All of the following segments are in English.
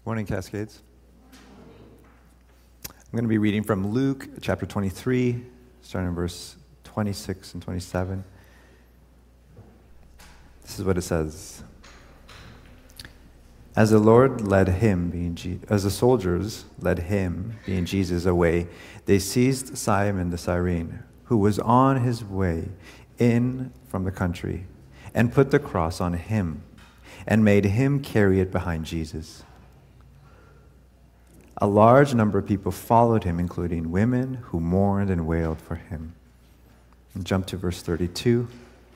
Morning, Cascades. I'm going to be reading from Luke chapter 23, starting in verse 26 and 27. This is what it says. As the soldiers led him, being Jesus, away, they seized Simon the Cyrene, who was on his way in from the country, and put the cross on him, and made him carry it behind Jesus. A large number of people followed him, including women who mourned and wailed for him. And jump to verse 32.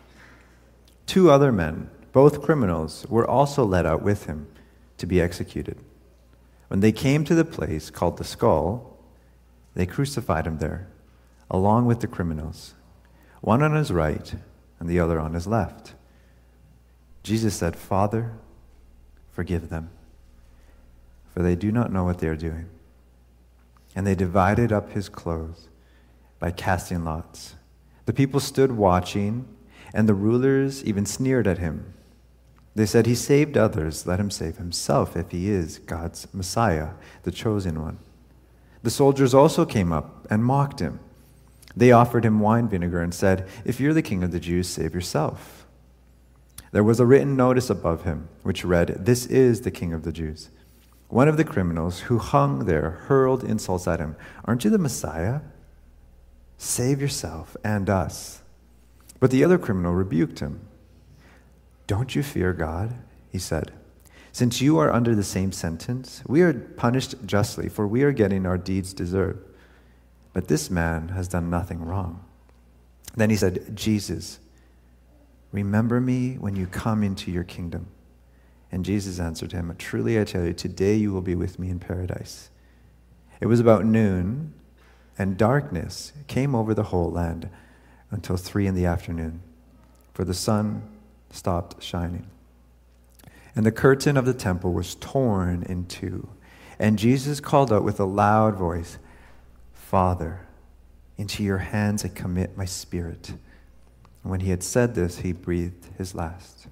2 other men, both criminals, were also led out with him to be executed. When they came to the place called the Skull, they crucified him there, along with the criminals, one on his right and the other on his left. Jesus said, "Father, forgive them, for they do not know what they are doing." And they divided up his clothes by casting lots. The people stood watching, and the rulers even sneered at him. They said, "He saved others, let him save himself if he is God's Messiah, the chosen one." The soldiers also came up and mocked him. They offered him wine vinegar and said, "If you're the king of the Jews, save yourself." There was a written notice above him, which read, "This is the king of the Jews." One of the criminals who hung there hurled insults at him. "Aren't you the Messiah? Save yourself and us." But the other criminal rebuked him. "Don't you fear God?" he said. "Since you are under the same sentence, we are punished justly, for we are getting our deeds deserved. But this man has done nothing wrong." Then he said, "Jesus, remember me when you come into your kingdom." And Jesus answered him, "Truly I tell you, today you will be with me in paradise." It was about noon, and darkness came over the whole land until 3 p.m, for the sun stopped shining. And the curtain of the temple was torn in two. And Jesus called out with a loud voice, "Father, into your hands I commit my spirit." And when he had said this, he breathed his last.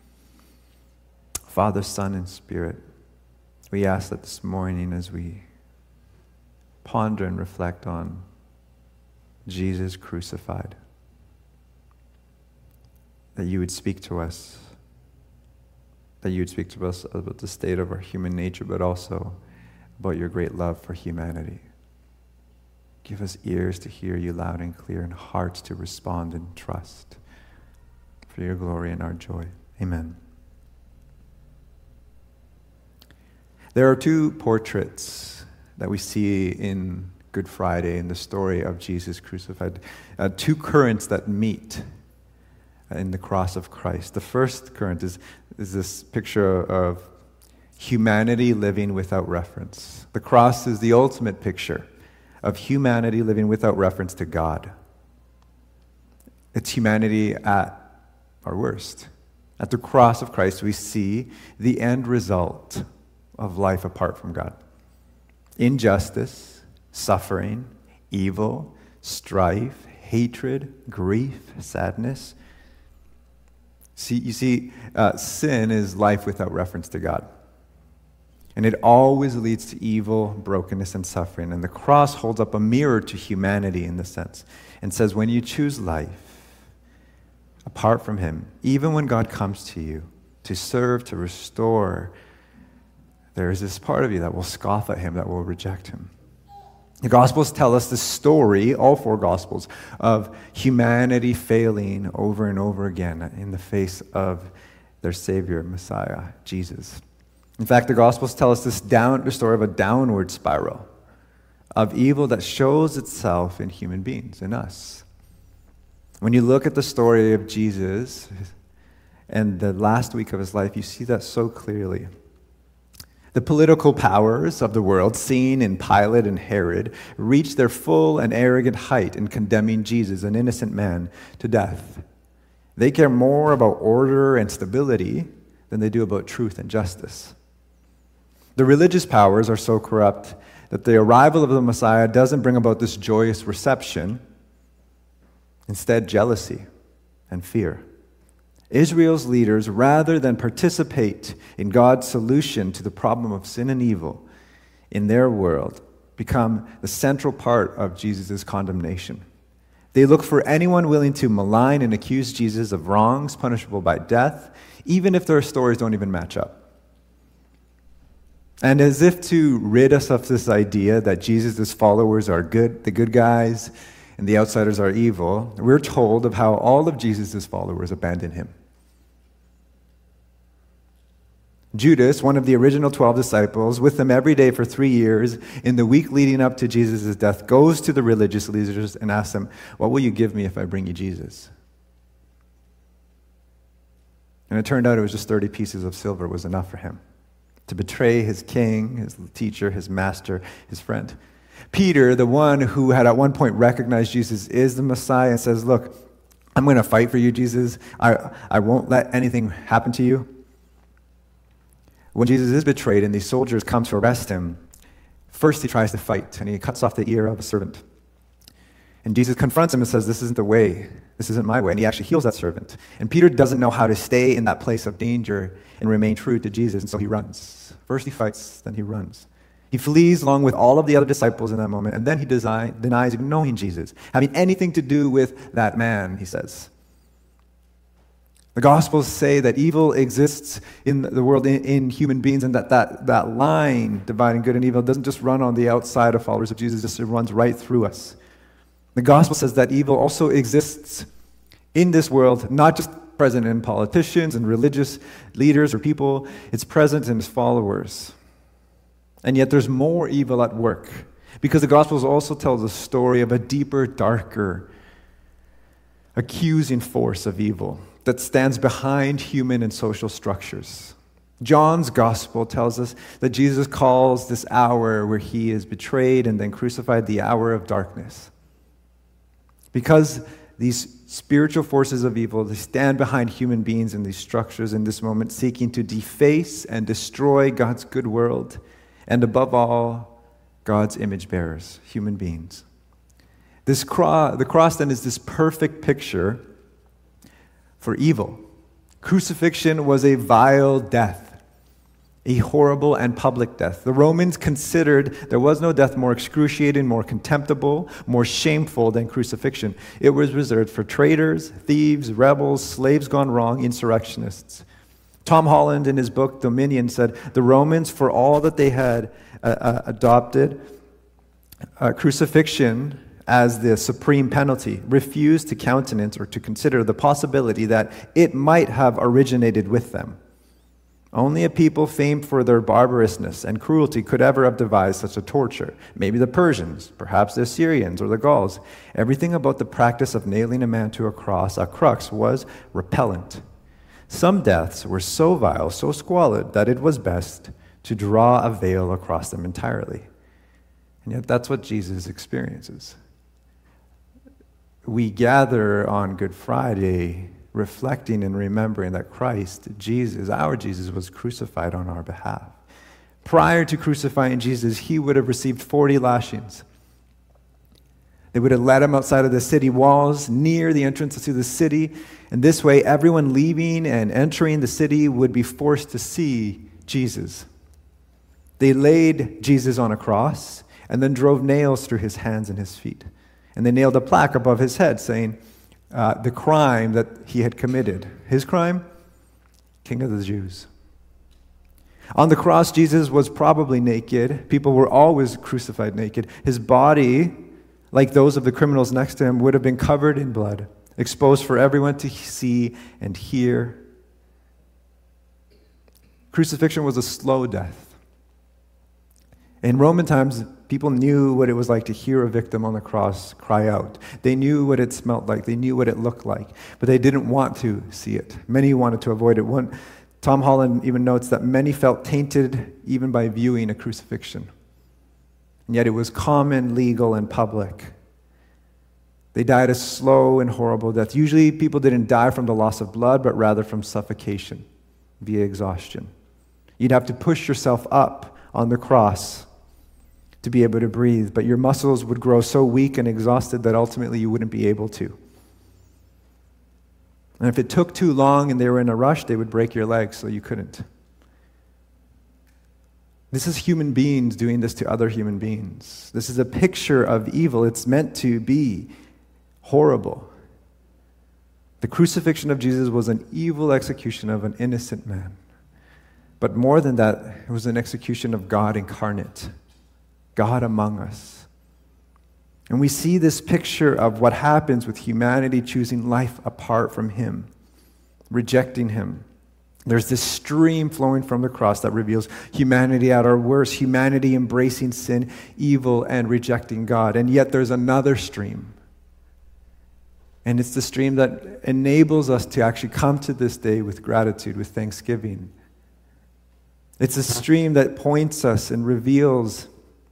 Father, Son, and Spirit, we ask that this morning as we ponder and reflect on Jesus crucified, that you would speak to us, about the state of our human nature, but also about your great love for humanity. Give us ears to hear you loud and clear and hearts to respond in trust for your glory and our joy. Amen. There are 2 portraits that we see in Good Friday in the story of Jesus crucified. 2 currents that meet in the cross of Christ. The first current is this picture of humanity living without reference. The cross is the ultimate picture of humanity living without reference to God. It's humanity at our worst. At the cross of Christ, we see the end result of life apart from God. Injustice, suffering, evil, strife, hatred, grief, sadness. Sin is life without reference to God. And it always leads to evil, brokenness, and suffering. And the cross holds up a mirror to humanity in this sense and says, when you choose life apart from Him, even when God comes to you to serve, to restore, there is this part of you that will scoff at Him, that will reject Him. The Gospels tell us the story, all 4 Gospels, of humanity failing over and over again in the face of their Savior, Messiah, Jesus. In fact, the Gospels tell us the story of a downward spiral of evil that shows itself in human beings, in us. When you look at the story of Jesus and the last week of His life, you see that so clearly. The political powers of the world, seen in Pilate and Herod, reached their full and arrogant height in condemning Jesus, an innocent man, to death. They care more about order and stability than they do about truth and justice. The religious powers are so corrupt that the arrival of the Messiah doesn't bring about this joyous reception. Instead, jealousy and fear. Israel's leaders, rather than participate in God's solution to the problem of sin and evil in their world, become the central part of Jesus' condemnation. They look for anyone willing to malign and accuse Jesus of wrongs punishable by death, even if their stories don't even match up. And as if to rid us of this idea that Jesus' followers are good, the good guys, and the outsiders are evil, we're told of how all of Jesus' followers abandoned him. Judas, one of the original 12 disciples, with them every day for 3 years, in the week leading up to Jesus' death, goes to the religious leaders and asks them, "What will you give me if I bring you Jesus?" And it turned out it was just 30 pieces of silver was enough for him to betray his king, his teacher, his master, his friend. Peter, the one who had at one point recognized Jesus is the Messiah, and says, "Look, I'm going to fight for you, Jesus. I won't let anything happen to you." When Jesus is betrayed and these soldiers come to arrest him, first he tries to fight, and he cuts off the ear of a servant. And Jesus confronts him and says, "This isn't the way. This isn't my way." And he actually heals that servant. And Peter doesn't know how to stay in that place of danger and remain true to Jesus, and so he runs. First he fights, then he runs. He flees along with all of the other disciples in that moment, and then he denies knowing Jesus, having anything to do with that man, he says. The Gospels say that evil exists in the world, in human beings, and that line dividing good and evil doesn't just run on the outside of followers of Jesus, it runs right through us. The Gospel says that evil also exists in this world, not just present in politicians and religious leaders or people, it's present in his followers. And yet there's more evil at work, because the Gospels also tell the story of a deeper, darker, accusing force of evil that stands behind human and social structures. John's Gospel tells us that Jesus calls this hour where he is betrayed and then crucified the hour of darkness. Because these spiritual forces of evil, they stand behind human beings in these structures in this moment, seeking to deface and destroy God's good world, and above all, God's image bearers, human beings. The cross then is this perfect picture for evil. Crucifixion was a vile death, a horrible and public death. The Romans considered there was no death more excruciating, more contemptible, more shameful than crucifixion. It was reserved for traitors, thieves, rebels, slaves gone wrong, insurrectionists. Tom Holland, in his book Dominion, said the Romans, for all that they had adopted crucifixion as the supreme penalty, refused to countenance or to consider the possibility that it might have originated with them. Only a people famed for their barbarousness and cruelty could ever have devised such a torture. Maybe the Persians, perhaps the Assyrians or the Gauls. Everything about the practice of nailing a man to a crux, was repellent. Some deaths were so vile, so squalid, that it was best to draw a veil across them entirely. And yet that's what Jesus experiences. We gather on Good Friday reflecting and remembering that Christ, Jesus, our Jesus, was crucified on our behalf. Prior to crucifying Jesus, he would have received 40 lashings. They would have led him outside of the city walls, near the entrance to the city, and this way everyone leaving and entering the city would be forced to see Jesus. They laid Jesus on a cross and then drove nails through his hands and his feet. And they nailed a plaque above his head saying the crime that he had committed. His crime? King of the Jews. On the cross, Jesus was probably naked. People were always crucified naked. His body, like those of the criminals next to him, would have been covered in blood, exposed for everyone to see and hear. Crucifixion was a slow death. In Roman times, people knew what it was like to hear a victim on the cross cry out. They knew what it smelled like. They knew what it looked like. But they didn't want to see it. Many wanted to avoid it. Tom Holland even notes that many felt tainted even by viewing a crucifixion. And yet it was common, legal, and public. They died a slow and horrible death. Usually people didn't die from the loss of blood, but rather from suffocation via exhaustion. You'd have to push yourself up on the cross to be able to breathe, but your muscles would grow so weak and exhausted that ultimately you wouldn't be able to. And if it took too long and they were in a rush, they would break your legs so you couldn't. This is human beings doing this to other human beings. This is a picture of evil. It's meant to be horrible. The crucifixion of Jesus was an evil execution of an innocent man. But more than that, it was an execution of God incarnate, God among us. And we see this picture of what happens with humanity choosing life apart from Him, rejecting Him. There's this stream flowing from the cross that reveals humanity at our worst, humanity embracing sin, evil, and rejecting God. And yet there's another stream. And it's the stream that enables us to actually come to this day with gratitude, with thanksgiving. It's a stream that points us and reveals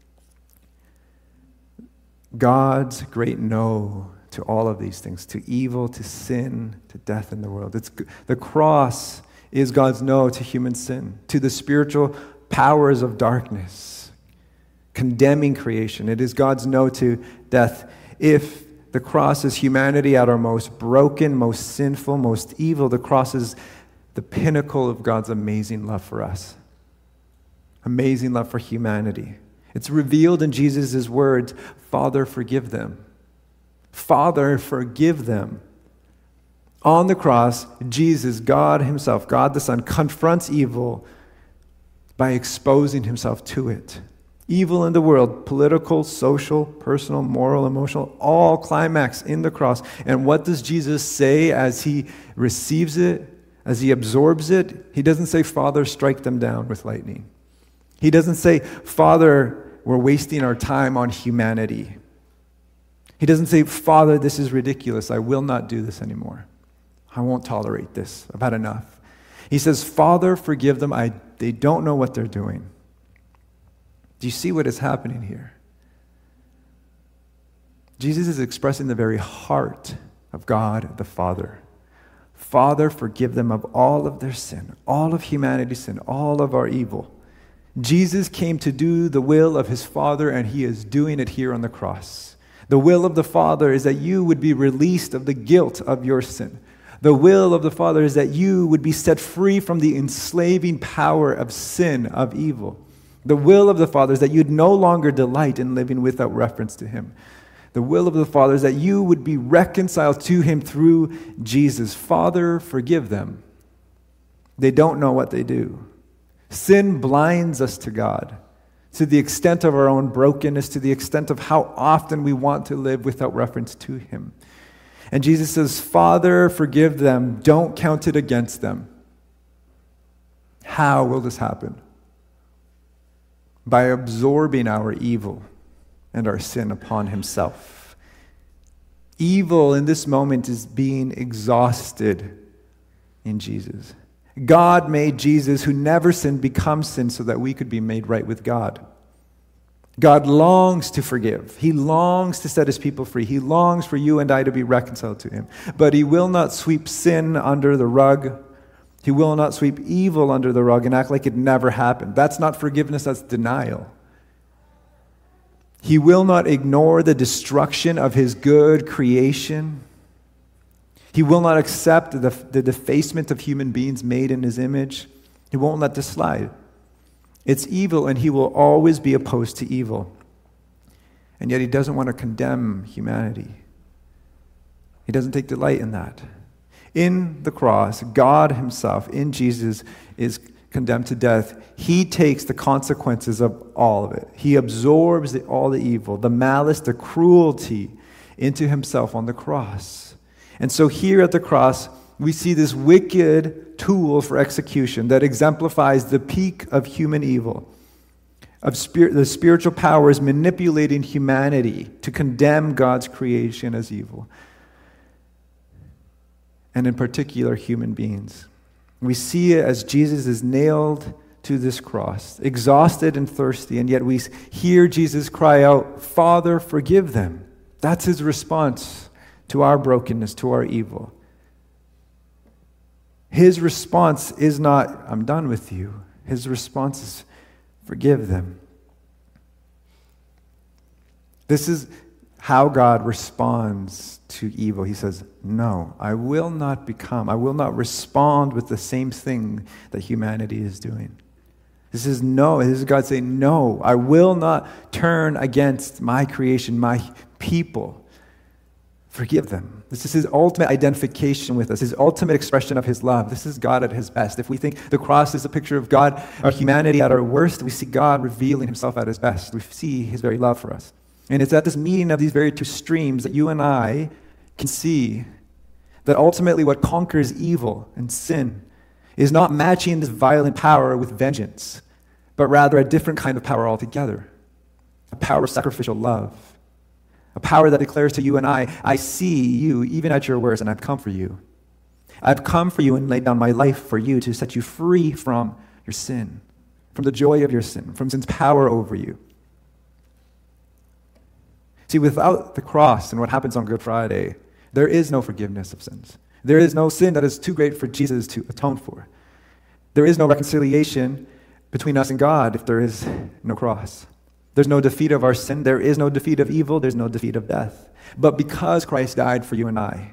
God's great no to all of these things, to evil, to sin, to death in the world. The cross is God's no to human sin, to the spiritual powers of darkness, condemning creation. It is God's no to death. If the cross is humanity at our most broken, most sinful, most evil, the cross is the pinnacle of God's amazing love for us. Amazing love for humanity. It's revealed in Jesus' words, Father, forgive them. Father, forgive them. On the cross, Jesus, God Himself, God the Son, confronts evil by exposing Himself to it. Evil in the world, political, social, personal, moral, emotional, all climax in the cross. And what does Jesus say as He receives it, as He absorbs it? He doesn't say, Father, strike them down with lightning. He doesn't say, Father, we're wasting our time on humanity. He doesn't say, Father, this is ridiculous. I will not do this anymore. I won't tolerate this. I've had enough. He says, Father, forgive them. They don't know what they're doing. Do you see what is happening here? Jesus is expressing the very heart of God the Father. Father, forgive them of all of their sin, all of humanity's sin, all of our evil. Jesus came to do the will of His Father, and He is doing it here on the cross. The will of the Father is that you would be released of the guilt of your sin. The will of the Father is that you would be set free from the enslaving power of sin, of evil. The will of the Father is that you'd no longer delight in living without reference to Him. The will of the Father is that you would be reconciled to Him through Jesus. Father, forgive them. They don't know what they do. Sin blinds us to God, to the extent of our own brokenness, to the extent of how often we want to live without reference to Him. And Jesus says, Father, forgive them. Don't count it against them. How will this happen? By absorbing our evil and our sin upon Himself. Evil in this moment is being exhausted in Jesus. God made Jesus, who never sinned, become sin so that we could be made right with God. God longs to forgive. He longs to set His people free. He longs for you and I to be reconciled to Him. But He will not sweep sin under the rug. He will not sweep evil under the rug and act like it never happened. That's not forgiveness, that's denial. He will not ignore the destruction of His good creation. He will not accept the defacement of human beings made in His image. He won't let this slide. It's evil, and He will always be opposed to evil. And yet He doesn't want to condemn humanity. He doesn't take delight in that. In the cross, God Himself, in Jesus, is condemned to death. He takes the consequences of all of it. He absorbs all the evil, the malice, the cruelty into Himself on the cross. And so here at the cross, we see this wicked tool for execution that exemplifies the peak of human evil, of the spiritual powers manipulating humanity to condemn God's creation as evil, and in particular human beings. We see it as Jesus is nailed to this cross, exhausted and thirsty, and yet we hear Jesus cry out, Father, forgive them. That's His response to our brokenness, to our evil. His response is not, I'm done with you. His response is, forgive them. This is how God responds to evil. He says, no, I will not respond with the same thing that humanity is doing. This is no. This is God saying, no, I will not turn against my creation, my people. Forgive them. This is his ultimate identification with us, his ultimate expression of his love. This is God at his best. If we think the cross is a picture of God, our humanity at our worst, we see God revealing himself at his best. We see his very love for us. And it's at this meeting of these very two streams that you and I can see that ultimately what conquers evil and sin is not matching this violent power with vengeance, but rather a different kind of power altogether. A power of sacrificial love. A power that declares to you and I see you even at your worst, and I've come for you. I've come for you and laid down my life for you to set you free from your sin, from the joy of your sin, from sin's power over you. See, without the cross and what happens on Good Friday, there is no forgiveness of sins. There is no sin that is too great for Jesus to atone for. There is no reconciliation between us and God if there is no cross. There's no defeat of our sin. There is no defeat of evil. There's no defeat of death. But because Christ died for you and I,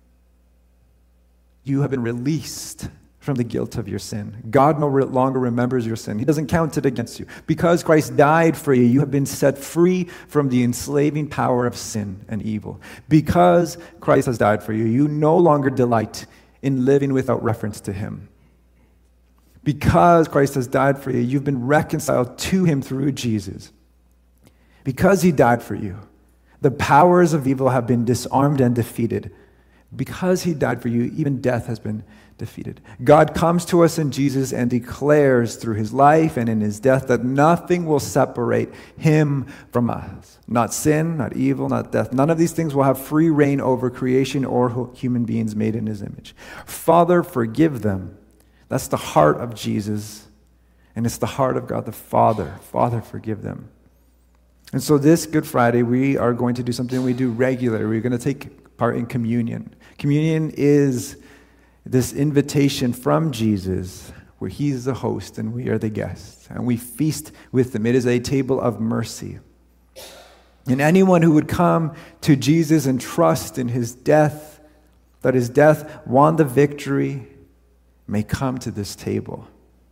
you have been released from the guilt of your sin. God no longer remembers your sin. He doesn't count it against you. Because Christ died for you, you have been set free from the enslaving power of sin and evil. Because Christ has died for you, you no longer delight in living without reference to him. Because Christ has died for you, you've been reconciled to him through Jesus. Because he died for you, the powers of evil have been disarmed and defeated. Because he died for you, even death has been defeated. God comes to us in Jesus and declares through his life and in his death that nothing will separate him from us. Not sin, not evil, not death. None of these things will have free reign over creation or human beings made in his image. Father, forgive them. That's the heart of Jesus, and it's the heart of God the Father. Father, forgive them. And so this Good Friday, we are going to do something we do regularly. We're going to take part in communion. Communion is this invitation from Jesus where he's the host and we are the guests. And we feast with him. It is a table of mercy. And anyone who would come to Jesus and trust in his death, that his death won the victory, may come to this table.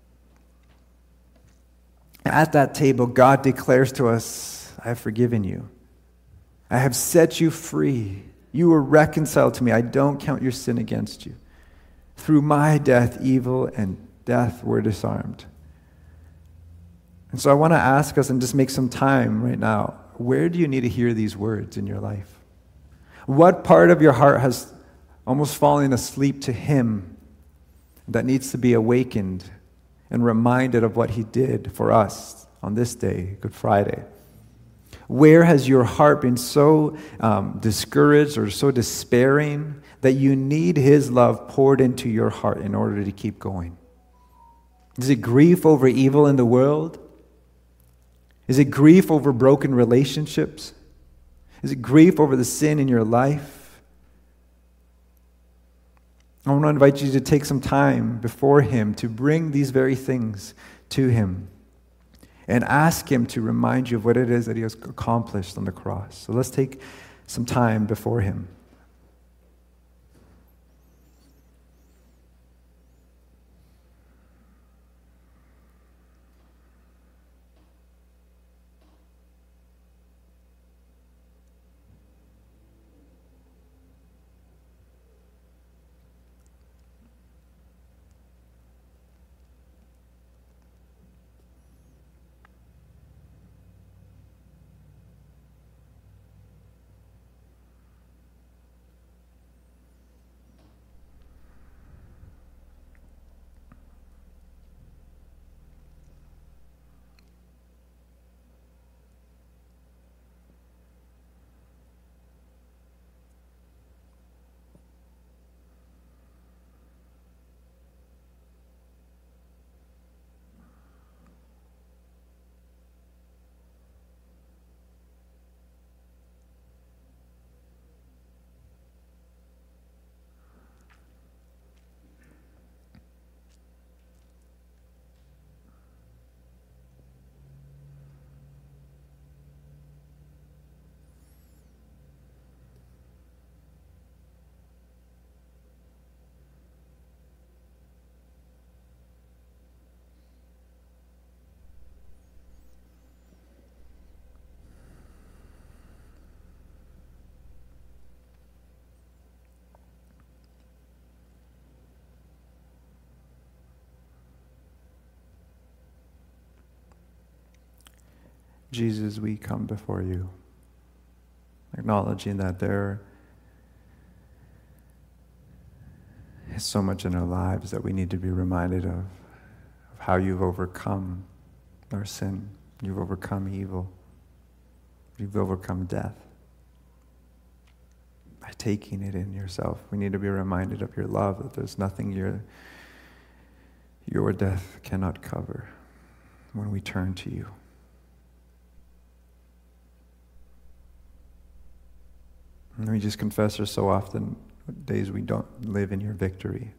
At that table, God declares to us, I have forgiven you. I have set you free. You were reconciled to me. I don't count your sin against you. Through my death, evil and death were disarmed. And so I want to ask us and just make some time right now. Where do you need to hear these words in your life? What part of your heart has almost fallen asleep to him that needs to be awakened and reminded of what he did for us on this day, Good Friday? Where has your heart been so discouraged or so despairing that you need his love poured into your heart in order to keep going? Is it grief over evil in the world? Is it grief over broken relationships? Is it grief over the sin in your life? I want to invite you to take some time before him to bring these very things to him and ask him to remind you of what it is that he has accomplished on the cross. So let's take some time before him. Jesus, we come before you, acknowledging that there is so much in our lives that we need to be reminded of how you've overcome our sin. You've overcome evil. You've overcome death. By taking it in yourself, we need to be reminded of your love, that there's nothing your death cannot cover when we turn to you. And we just confess there's so often days we don't live in your victory.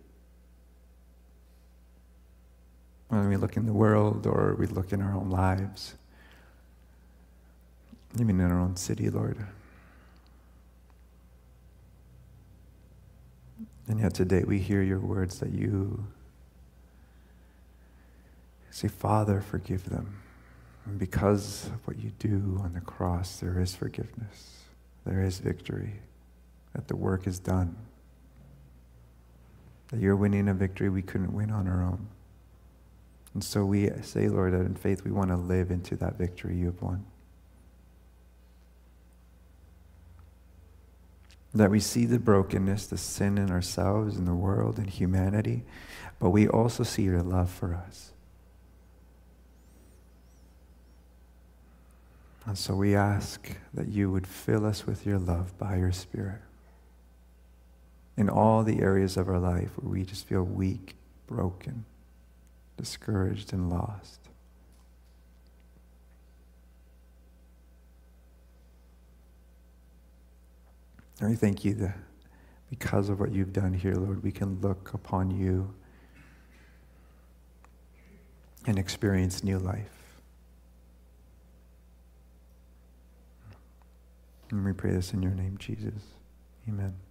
When we look in the world or we look in our own lives, even in our own city, Lord. And yet today we hear your words that you say, Father, forgive them. And because of what you do on the cross, there is forgiveness. There is victory. That the work is done. That you're winning a victory we couldn't win on our own. And so we say, Lord, that in faith we want to live into that victory you have won. That we see the brokenness, the sin in ourselves, in the world, in humanity, but we also see your love for us. And so we ask that you would fill us with your love by your Spirit in all the areas of our life where we just feel weak, broken, discouraged, and lost. And we thank you that because of what you've done here, Lord, we can look upon you and experience new life. And we pray this in your name, Jesus. Amen.